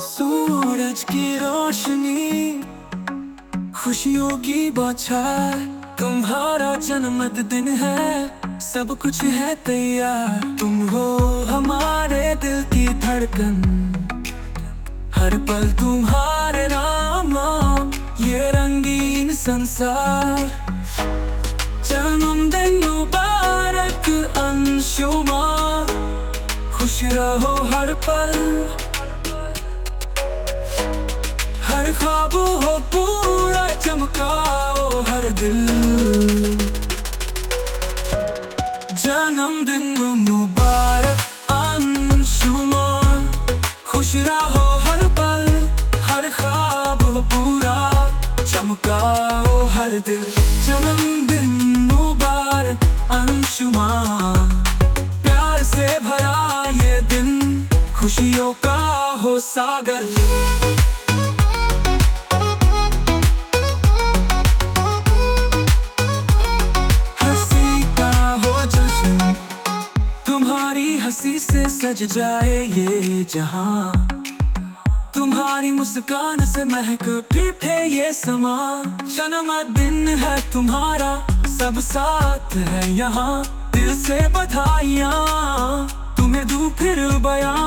सूरज की रोशनी, खुशियों की बौछार, तुम्हारा जन्मदिन है, सब कुछ है तैयार। तुम हो हमारे दिल की धड़कन, हर पल तुम्हारे नाम, ये रंगीन संसार। जन्मदिन मुबारक अंशुमान, खुश रहो हर पल, हर ख्वाब हो पूरा, चमकाओ हर दिल। जन्मदिन मुबारक अंशुमान, खुश रहो हर पल, हर ख्वाब हो पूरा, चमकाओ हर दिल। जन्मदिन मुबारक अंशुमान, प्यार से भरा ये दिन, खुशियों का हो सागर। तुम्हारी हंसी से सज जाए ये जहां, तुम्हारी मुस्कान से महक उठे ये समा। जन्मदिन है तुम्हारा, सब साथ है यहाँ, दिल से बधाइयाँ तुम्हें दूं फिर बयां।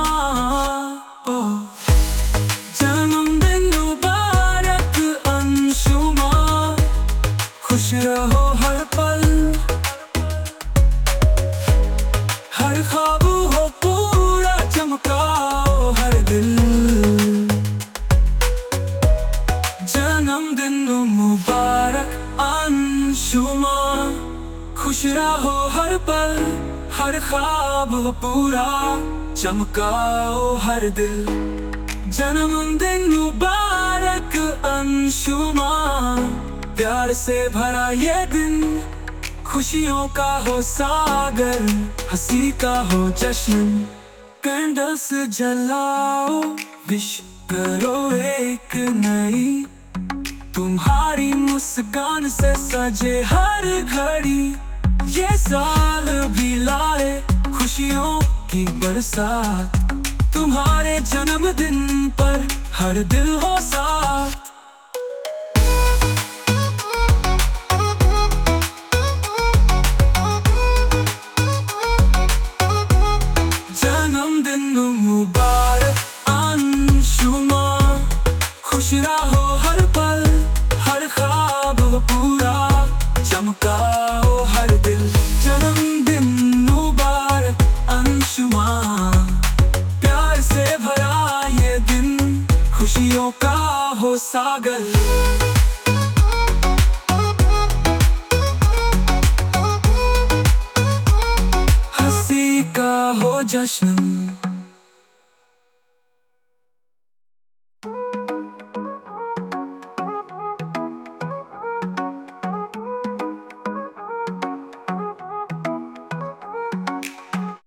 जन्मदिन मुबारक अंशुमान, खुश रहो हर पल, हर ख्वाब हो पूरा, चमकाओ हर दिल। जन्मदिन मुबारक अंशुमान, खुश रहो हर पल, हर ख्वाब हो पूरा, चमकाओ हर दिल। जन्मदिन मुबारक अंशुमान, प्यार से भरा ये दिन, खुशियों का हो सागर, हंसी का हो जश्न। कैंडल्स जलाओ, विश करो एक नई, तुम्हारी मुस्कान से सजे हर घड़ी। ये साल भी लाए खुशियों की बरसात, तुम्हारे जन्मदिन पर हर दिल हो साथ। जन्मदिन मुबारक अंशुमान, खुश रहो हर पल, हर ख्वाब हो पूरा, चमकाओ हर दिल। जन्मदिन मुबारक अंशुमान, प्यार से भरा ये दिन, खुशियों का हो सागर। हंसी का हो जश्न।